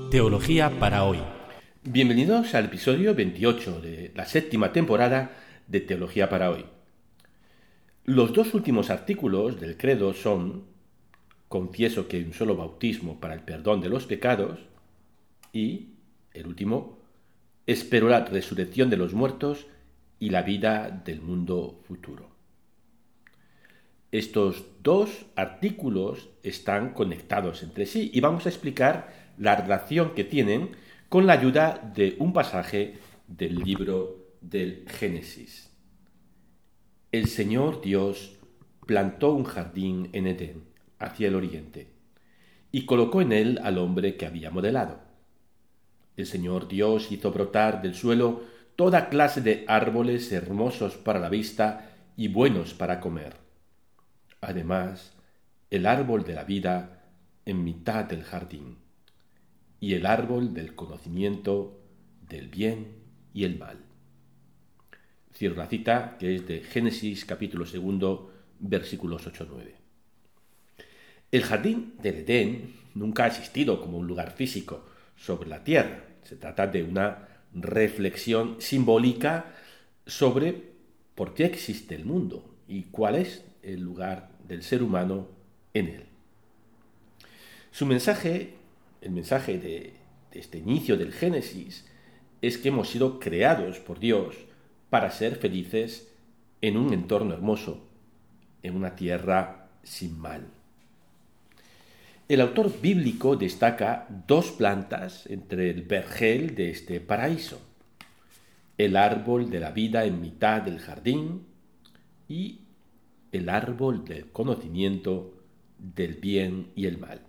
Teología para hoy. Bienvenidos al episodio 28 de la séptima temporada de Teología para hoy. Los dos últimos artículos del credo son: confieso que hay un solo bautismo para el perdón de los pecados, y el último, espero la resurrección de los muertos y la vida del mundo futuro. Estos dos artículos están conectados entre sí y vamos a explicar la relación que tienen con la ayuda de un pasaje del libro del Génesis. El Señor Dios plantó un jardín en Edén, hacia el oriente, y colocó en él al hombre que había modelado. El Señor Dios hizo brotar del suelo toda clase de árboles hermosos para la vista y buenos para comer. Además, el árbol de la vida en mitad del jardín, y el árbol del conocimiento del bien y el mal. Cierro la cita, que es de Génesis capítulo 2, versículos 8-9. El jardín del Edén nunca ha existido como un lugar físico sobre la tierra. Se trata de una reflexión simbólica sobre por qué existe el mundo y cuál es el lugar del ser humano en él. Su mensaje, el mensaje de este inicio del Génesis, es que hemos sido creados por Dios para ser felices en un entorno hermoso, en una tierra sin mal. El autor bíblico destaca dos plantas entre el vergel de este paraíso: el árbol de la vida en mitad del jardín y el árbol del conocimiento del bien y el mal.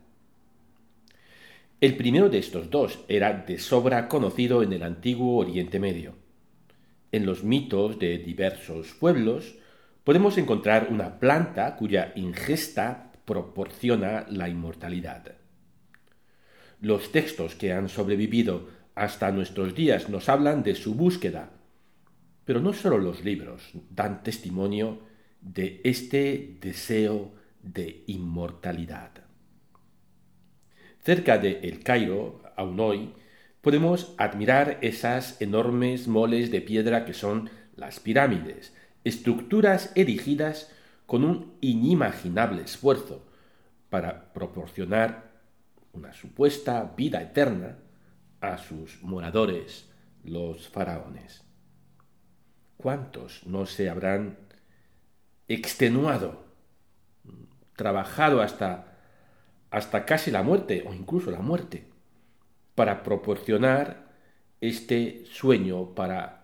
El primero de estos dos era de sobra conocido en el antiguo Oriente Medio. En los mitos de diversos pueblos podemos encontrar una planta cuya ingesta proporciona la inmortalidad. Los textos que han sobrevivido hasta nuestros días nos hablan de su búsqueda, pero no solo los libros dan testimonio de este deseo de inmortalidad. Cerca de El Cairo, aún hoy, podemos admirar esas enormes moles de piedra que son las pirámides, estructuras erigidas con un inimaginable esfuerzo para proporcionar una supuesta vida eterna a sus moradores, los faraones. ¿Cuántos no se habrán extenuado, trabajado hasta casi la muerte o incluso la muerte para proporcionar este sueño para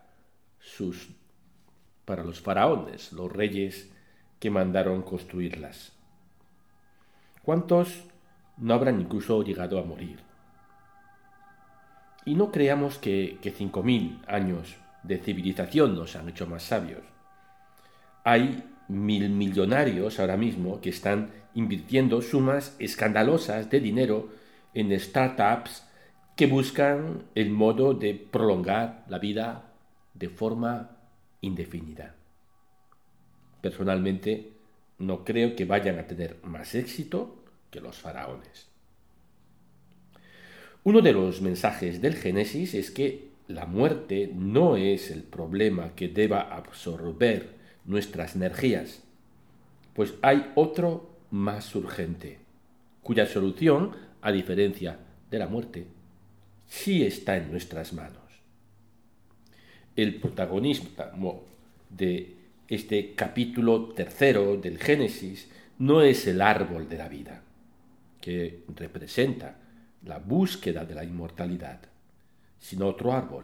los faraones, los reyes que mandaron construirlas? ¿Cuántos no habrán incluso llegado a morir? Y no creamos que 5.000 años de civilización nos han hecho más sabios. Hay millonarios ahora mismo que están invirtiendo sumas escandalosas de dinero en startups que buscan el modo de prolongar la vida de forma indefinida. Personalmente, no creo que vayan a tener más éxito que los faraones. Uno de los mensajes del Génesis es que la muerte no es el problema que deba absorber nuestras energías, pues hay otro más urgente, cuya solución, a diferencia de la muerte, sí está en nuestras manos. El protagonismo de este capítulo 3 del Génesis no es el árbol de la vida, que representa la búsqueda de la inmortalidad, sino otro árbol,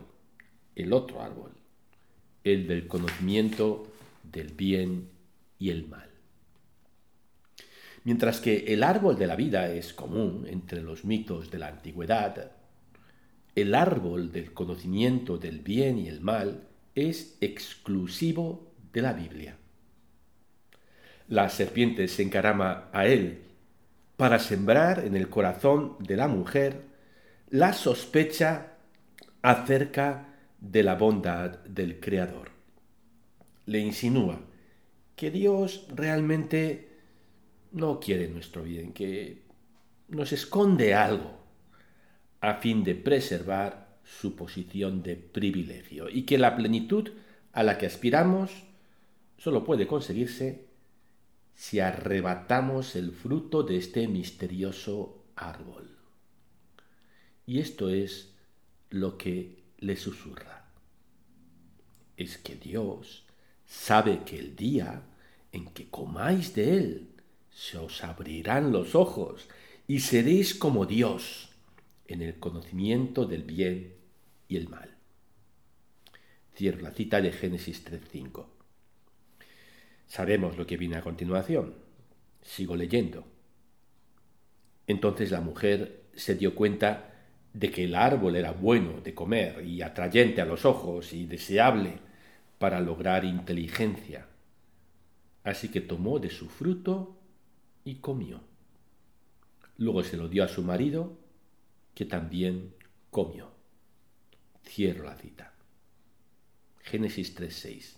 el del conocimiento del bien y el mal. Mientras que el árbol de la vida es común entre los mitos de la antigüedad, el árbol del conocimiento del bien y el mal es exclusivo de la Biblia. La serpiente se encarama a él para sembrar en el corazón de la mujer la sospecha acerca de la bondad del Creador. Le insinúa que Dios realmente no quiere nuestro bien, que nos esconde algo, a fin de preservar su posición de privilegio, y que la plenitud a la que aspiramos solo puede conseguirse si arrebatamos el fruto de este misterioso árbol. Y esto es lo que le susurra. Es que Dios sabe que el día en que comáis de él, se os abrirán los ojos y seréis como Dios en el conocimiento del bien y el mal. Cierro la cita de Génesis 3:5. Sabemos lo que viene a continuación. Sigo leyendo. Entonces la mujer se dio cuenta de que el árbol era bueno de comer y atrayente a los ojos y deseable para lograr inteligencia. Así que tomó de su fruto y comió. Luego se lo dio a su marido, que también comió. Cierro la cita. Génesis 3:6.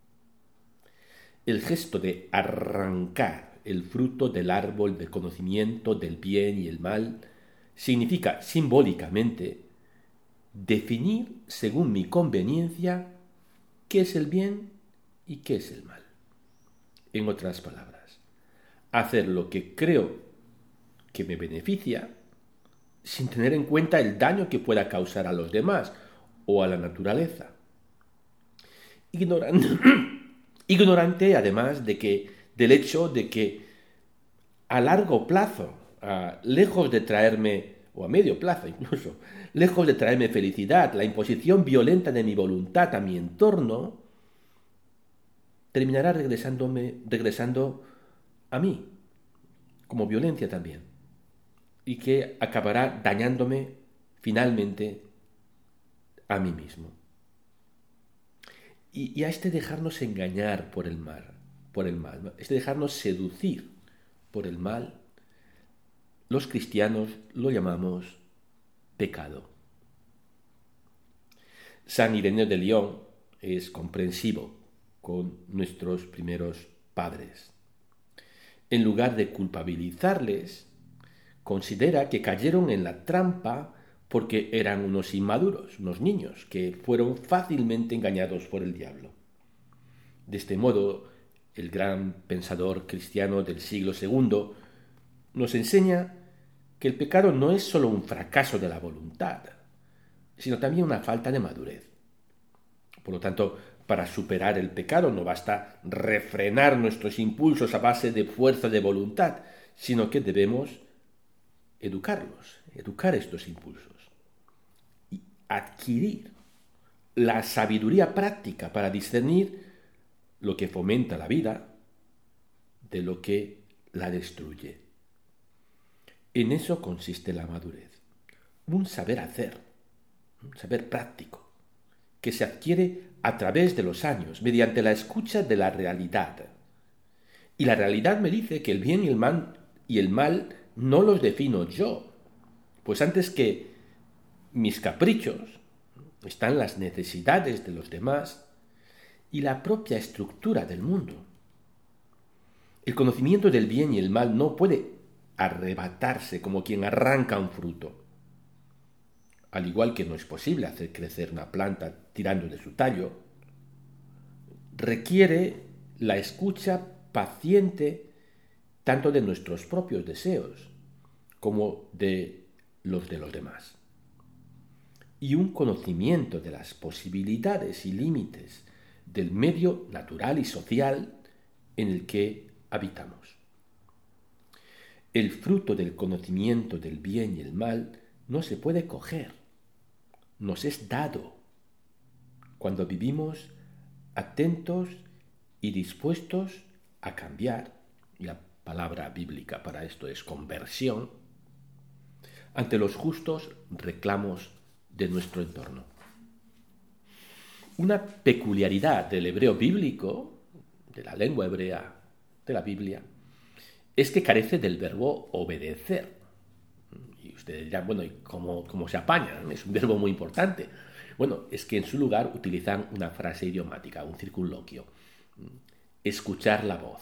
El gesto de arrancar el fruto del árbol del conocimiento del bien y el mal significa simbólicamente definir según mi conveniencia qué es el bien y qué es el mal. En otras palabras, hacer lo que creo que me beneficia sin tener en cuenta el daño que pueda causar a los demás o a la naturaleza. Ignorante además del hecho de que a largo plazo, lejos de traerme, o a medio plazo incluso, lejos de traerme felicidad, la imposición violenta de mi voluntad a mi entorno terminará regresando a mí, como violencia también, y que acabará dañándome finalmente a mí mismo. Y a este dejarnos engañar por el mal, este dejarnos seducir por el mal, los cristianos lo llamamos pecado. San Ireneo de León es comprensivo con nuestros primeros padres. En lugar de culpabilizarles, considera que cayeron en la trampa porque eran unos inmaduros, unos niños, que fueron fácilmente engañados por el diablo. De este modo, el gran pensador cristiano del siglo II nos enseña que el pecado no es solo un fracaso de la voluntad, sino también una falta de madurez. Por lo tanto, para superar el pecado no basta refrenar nuestros impulsos a base de fuerza de voluntad, sino que debemos educar estos impulsos y adquirir la sabiduría práctica para discernir lo que fomenta la vida de lo que la destruye. En eso consiste la madurez, un saber hacer, un saber práctico, que se adquiere a través de los años, mediante la escucha de la realidad. Y la realidad me dice que el bien y el mal no los defino yo, pues antes que mis caprichos están las necesidades de los demás y la propia estructura del mundo. El conocimiento del bien y el mal no puede arrebatarse como quien arranca un fruto. Al igual que no es posible hacer crecer una planta tirando de su tallo, requiere la escucha paciente tanto de nuestros propios deseos como de los demás. Y un conocimiento de las posibilidades y límites del medio natural y social en el que habitamos. El fruto del conocimiento del bien y el mal no se puede coger, nos es dado cuando vivimos atentos y dispuestos a cambiar, y la palabra bíblica para esto es conversión, ante los justos reclamos de nuestro entorno. Una peculiaridad del hebreo bíblico, de la lengua hebrea de la Biblia, es que carece del verbo obedecer. Y ustedes dirán, bueno, ¿y cómo se apañan? Es un verbo muy importante. Bueno, es que en su lugar utilizan una frase idiomática, un circunloquio. Escuchar la voz.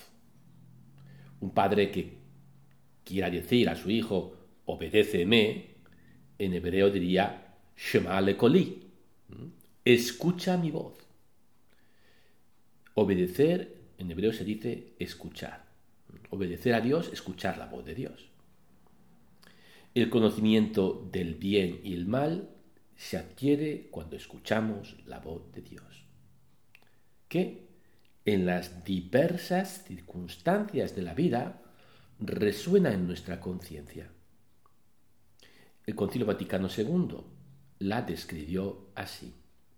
Un padre que quiera decir a su hijo, obedéceme, En hebreo diría Shema lekoli, escucha mi voz. Obedecer, en hebreo se dice escuchar. Obedecer a Dios, escuchar la voz de Dios. El conocimiento del bien y el mal se adquiere cuando escuchamos la voz de Dios, que en las diversas circunstancias de la vida resuena en nuestra conciencia. El Concilio Vaticano II la describió así.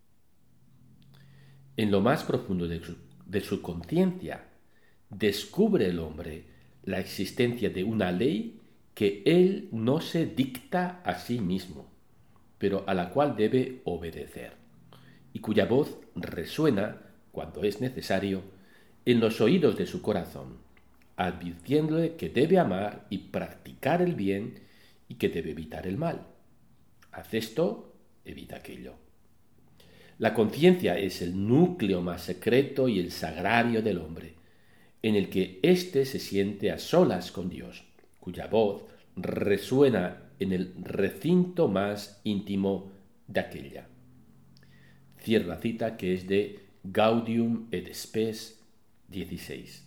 En lo más profundo de su conciencia descubre el hombre la existencia de una ley que él no se dicta a sí mismo, pero a la cual debe obedecer, y cuya voz resuena, cuando es necesario, en los oídos de su corazón, advirtiéndole que debe amar y practicar el bien y que debe evitar el mal. Haz esto, evita aquello. La conciencia es el núcleo más secreto y el sagrario del hombre, en el que éste se siente a solas con Dios, cuya voz resuena en el recinto más íntimo de aquella. Cierro la cita, que es de Gaudium et Spes 16.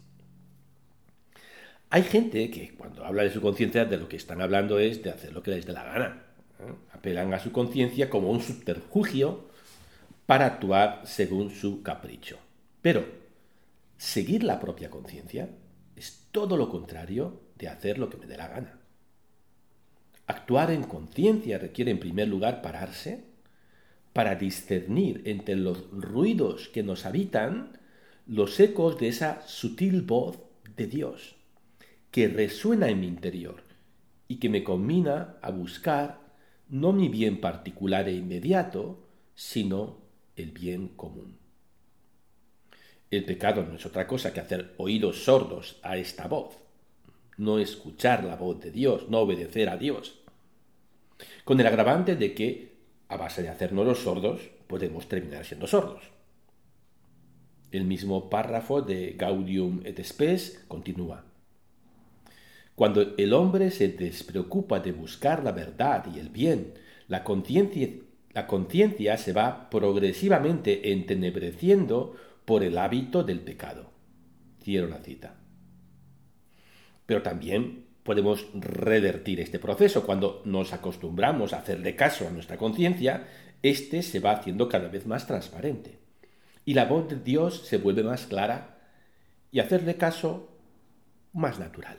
Hay gente que cuando habla de su conciencia, de lo que están hablando es de hacer lo que les dé la gana. Apelan a su conciencia como un subterfugio para actuar según su capricho. Pero seguir la propia conciencia es todo lo contrario de hacer lo que me dé la gana. Actuar en conciencia requiere en primer lugar pararse para discernir entre los ruidos que nos habitan los ecos de esa sutil voz de Dios que resuena en mi interior y que me combina a buscar no mi bien particular e inmediato, sino el bien común. El pecado no es otra cosa que hacer oídos sordos a esta voz, no escuchar la voz de Dios, no obedecer a Dios, con el agravante de que, a base de hacernos los sordos, podemos terminar siendo sordos. El mismo párrafo de Gaudium et Spes continúa. Cuando el hombre se despreocupa de buscar la verdad y el bien, la conciencia se va progresivamente entenebreciendo por el hábito del pecado. Cierro la cita. Pero también podemos revertir este proceso. Cuando nos acostumbramos a hacerle caso a nuestra conciencia, éste se va haciendo cada vez más transparente. Y la voz de Dios se vuelve más clara y hacerle caso más natural.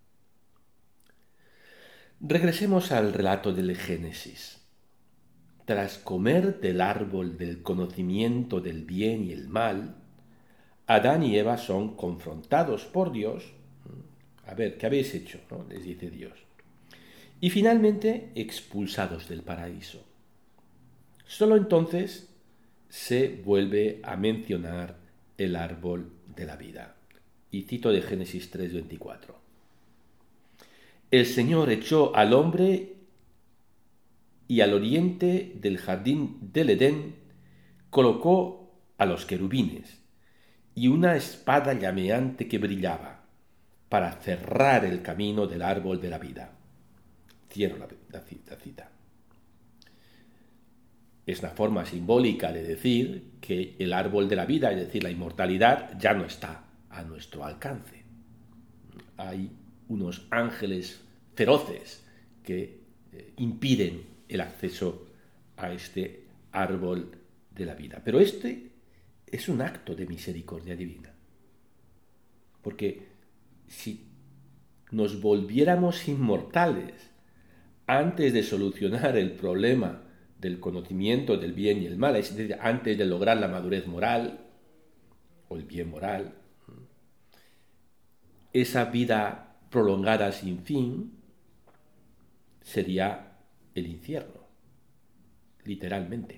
Regresemos al relato del Génesis. Tras comer del árbol del conocimiento del bien y el mal, Adán y Eva son confrontados por Dios. A ver, ¿qué habéis hecho?, ¿no?, les dice Dios. Y finalmente expulsados del paraíso. Solo entonces se vuelve a mencionar el árbol de la vida. Y cito de Génesis 3:24. El Señor echó al hombre y al oriente del jardín del Edén colocó a los querubines y una espada llameante que brillaba para cerrar el camino del árbol de la vida. Cierro la cita. Es una forma simbólica de decir que el árbol de la vida, es decir, la inmortalidad, ya no está a nuestro alcance. Hay unos ángeles feroces que impiden el acceso a este árbol de la vida. Pero este es un acto de misericordia divina. Porque si nos volviéramos inmortales antes de solucionar el problema del conocimiento del bien y el mal, es decir, antes de lograr la madurez moral o el bien moral, esa vida prolongada sin fin sería el infierno, literalmente.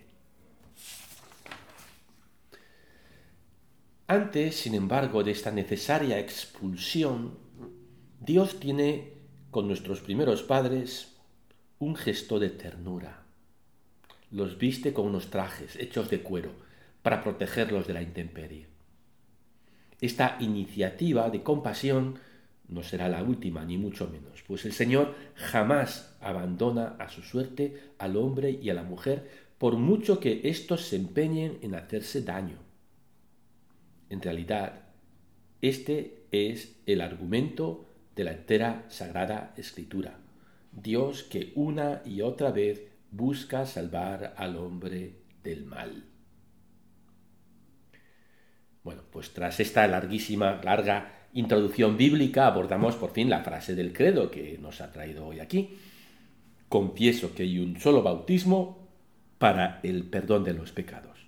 Antes, sin embargo, de esta necesaria expulsión, Dios tiene con nuestros primeros padres un gesto de ternura. Los viste con unos trajes hechos de cuero para protegerlos de la intemperie. Esta iniciativa de compasión no será la última, ni mucho menos, pues el Señor jamás abandona a su suerte al hombre y a la mujer, por mucho que éstos se empeñen en hacerse daño. En realidad, este es el argumento de la entera Sagrada Escritura. Dios que una y otra vez busca salvar al hombre del mal. Bueno, pues tras esta larga introducción bíblica abordamos por fin la frase del credo que nos ha traído hoy aquí. Confieso que hay un solo bautismo para el perdón de los pecados.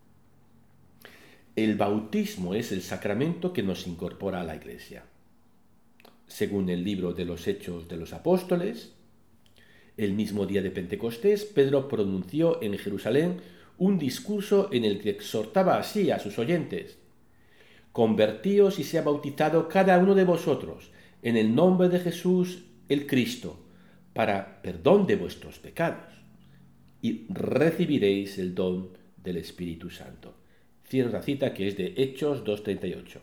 El bautismo es el sacramento que nos incorpora a la Iglesia. Según el libro de los Hechos de los Apóstoles, el mismo día de Pentecostés, Pedro pronunció en Jerusalén un discurso en el que exhortaba así a sus oyentes: convertíos y sea bautizado cada uno de vosotros en el nombre de Jesús el Cristo, para perdón de vuestros pecados, y recibiréis el don del Espíritu Santo. Cierro la cita, que es de Hechos 2:38.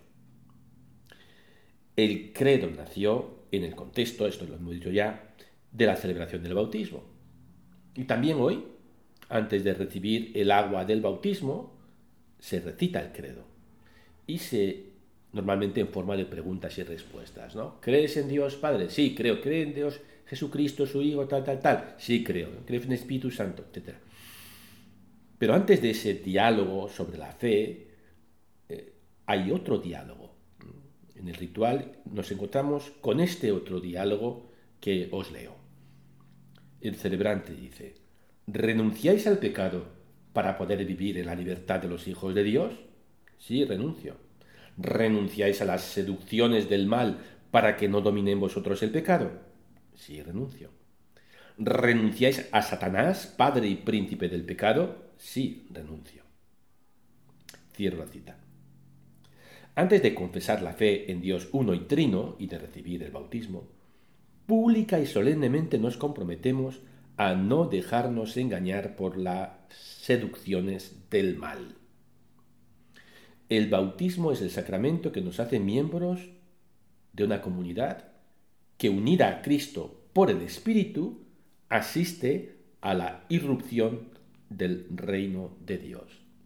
El credo nació en el contexto, esto lo hemos dicho ya, de la celebración del bautismo. Y también hoy, antes de recibir el agua del bautismo, se recita el credo. Y normalmente en forma de preguntas y respuestas, ¿no? ¿Crees en Dios Padre? Sí, creo. ¿Cree en Dios Jesucristo, su Hijo, tal? Sí, creo. ¿Crees en el Espíritu Santo? Etcétera. Pero antes de ese diálogo sobre la fe, hay otro diálogo. En el ritual nos encontramos con este otro diálogo que os leo. El celebrante dice: ¿renunciáis al pecado para poder vivir en la libertad de los hijos de Dios? Sí, renuncio. ¿Renunciáis a las seducciones del mal para que no domine en vosotros el pecado? Sí, renuncio. ¿Renunciáis a Satanás, padre y príncipe del pecado? Sí, renuncio. Cierro la cita. Antes de confesar la fe en Dios uno y trino y de recibir el bautismo, pública y solemnemente nos comprometemos a no dejarnos engañar por las seducciones del mal. El bautismo es el sacramento que nos hace miembros de una comunidad que, unida a Cristo por el Espíritu, asiste a la irrupción del reino de Dios.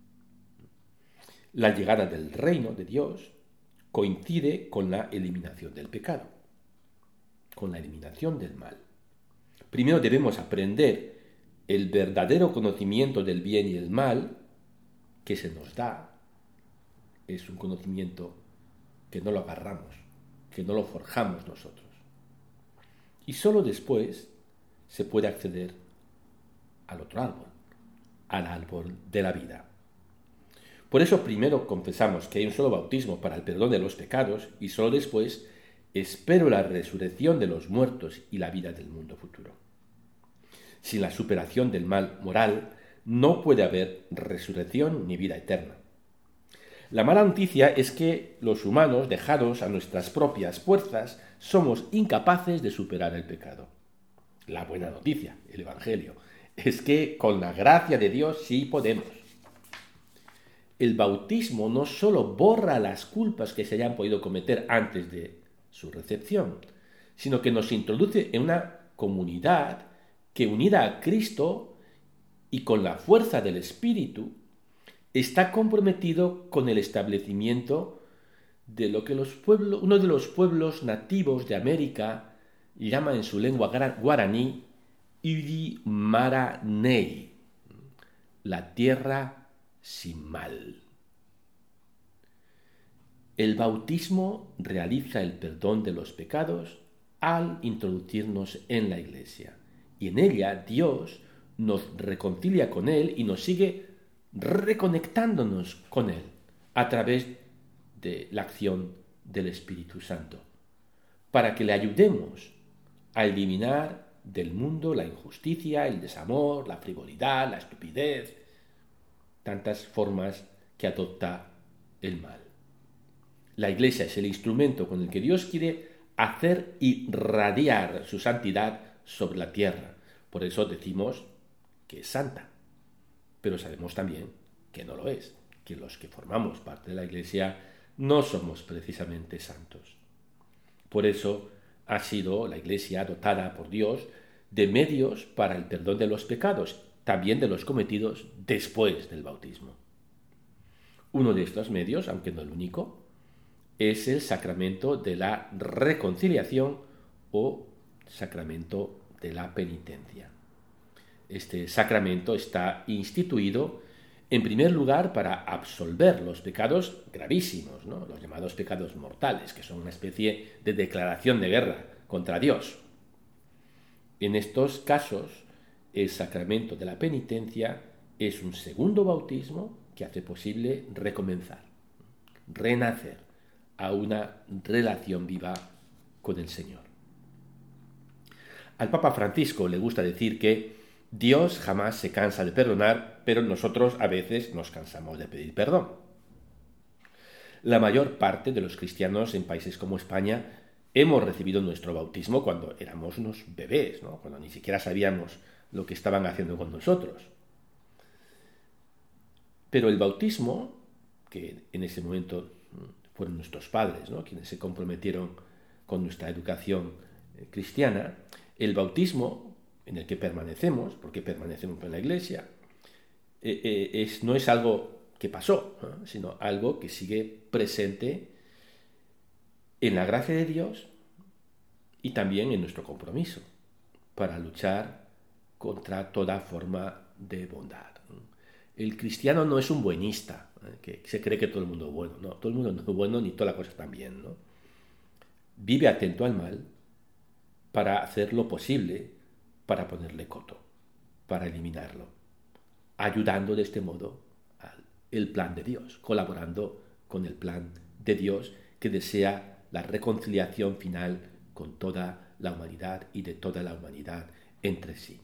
La llegada del reino de Dios coincide con la eliminación del pecado, con la eliminación del mal. Primero debemos aprender el verdadero conocimiento del bien y el mal que se nos da. Es un conocimiento que no lo agarramos, que no lo forjamos nosotros. Y sólo después se puede acceder al otro árbol, al árbol de la vida. Por eso primero confesamos que hay un solo bautismo para el perdón de los pecados y sólo después espero la resurrección de los muertos y la vida del mundo futuro. Sin la superación del mal moral no puede haber resurrección ni vida eterna. La mala noticia es que los humanos, dejados a nuestras propias fuerzas, somos incapaces de superar el pecado. La buena noticia, el Evangelio, es que con la gracia de Dios sí podemos. El bautismo no solo borra las culpas que se hayan podido cometer antes de su recepción, sino que nos introduce en una comunidad que, unida a Cristo y con la fuerza del Espíritu, está comprometido con el establecimiento de lo que uno de los pueblos nativos de América llama en su lengua guaraní Iri Mara Nei, la tierra sin mal. El bautismo realiza el perdón de los pecados al introducirnos en la Iglesia, y en ella Dios nos reconcilia con Él y nos sigue reconectándonos con Él a través de la acción del Espíritu Santo, para que le ayudemos a eliminar del mundo la injusticia, el desamor, la frivolidad, la estupidez, tantas formas que adopta el mal. La Iglesia es el instrumento con el que Dios quiere hacer irradiar su santidad sobre la tierra. Por eso decimos que es santa. Pero sabemos también que no lo es, que los que formamos parte de la Iglesia no somos precisamente santos. Por eso ha sido la Iglesia dotada por Dios de medios para el perdón de los pecados, también de los cometidos después del bautismo. Uno de estos medios, aunque no el único, es el sacramento de la reconciliación o sacramento de la penitencia. Este sacramento está instituido en primer lugar para absolver los pecados gravísimos, ¿no? Los llamados pecados mortales, que son una especie de declaración de guerra contra Dios. En estos casos, el sacramento de la penitencia es un segundo bautismo que hace posible recomenzar, renacer a una relación viva con el Señor. Al Papa Francisco le gusta decir que Dios jamás se cansa de perdonar, pero nosotros a veces nos cansamos de pedir perdón. La mayor parte de los cristianos en países como España hemos recibido nuestro bautismo cuando éramos unos bebés, ¿no? Cuando ni siquiera sabíamos lo que estaban haciendo con nosotros. Pero el bautismo, que en ese momento fueron nuestros padres, ¿no?, quienes se comprometieron con nuestra educación cristiana, el bautismo en el que permanecemos, porque permanecemos en la Iglesia, no es algo que pasó, ¿no?, sino algo que sigue presente en la gracia de Dios y también en nuestro compromiso para luchar contra toda forma de bondad. El cristiano no es un buenista, que se cree que todo el mundo es bueno. No, todo el mundo no es bueno ni todas las cosas están bien, ¿no? Vive atento al mal para hacer lo posible para ponerle coto, para eliminarlo, ayudando de este modo al plan de Dios, colaborando con el plan de Dios que desea la reconciliación final con toda la humanidad y de toda la humanidad entre sí.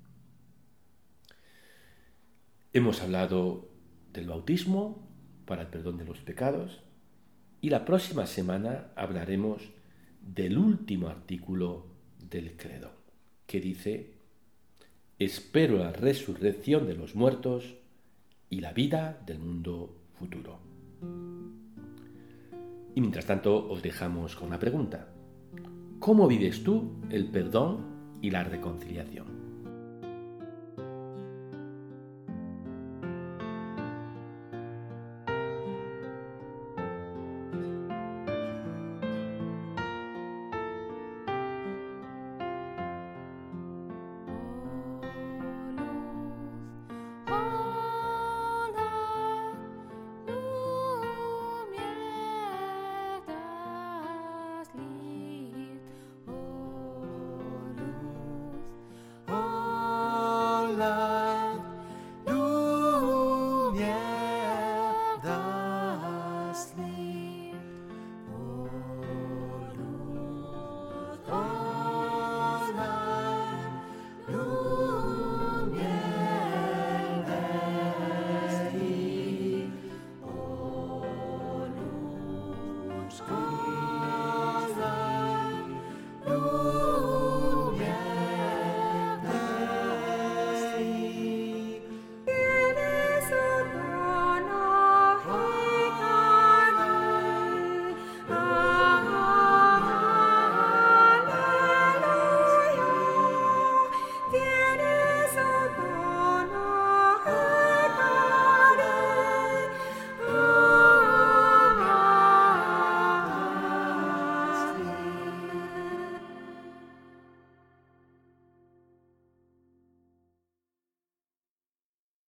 Hemos hablado del bautismo para el perdón de los pecados y la próxima semana hablaremos del último artículo del credo, que dice: espero la resurrección de los muertos y la vida del mundo futuro. Y mientras tanto os dejamos con la pregunta: ¿cómo vives tú el perdón y la reconciliación?